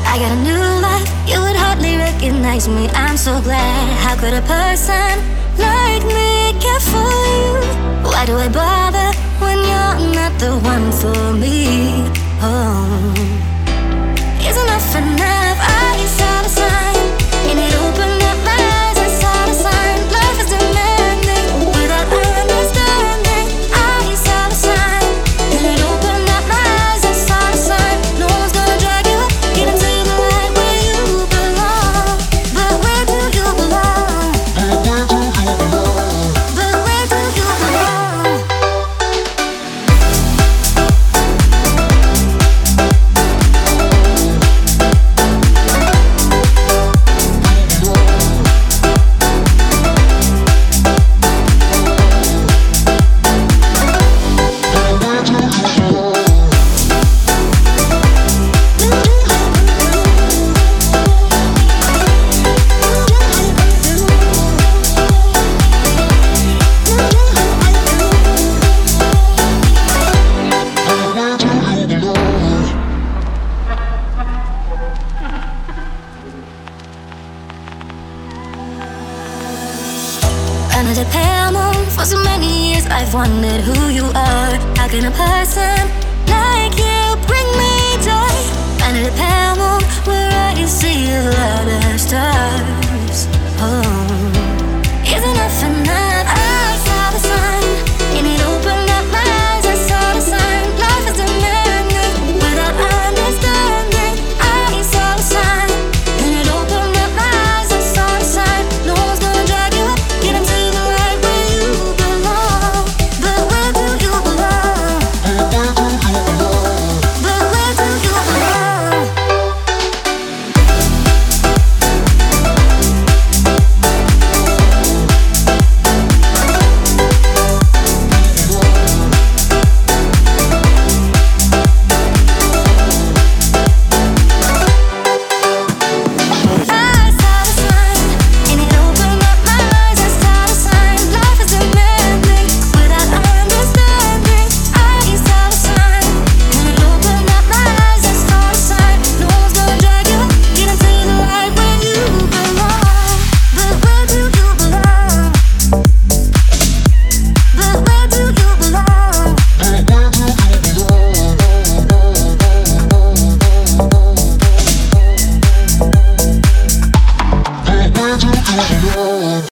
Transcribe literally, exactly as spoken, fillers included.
I got a new life, you would hardly recognize me. I'm so glad. How could a person like me care for you? Why do I bother when you're not the one for me? Oh, is enough enough? I saw the sign, and it opened up my eyes. I saw the sign. Life is demanding without understanding. I saw the sign, and it opened up my eyes. I saw the sign. No one's gonna drag you up, get into the light where you belong. But where do you belong? But where do you belong? Under the pale moon, for so many years I've wondered who you are. How can a person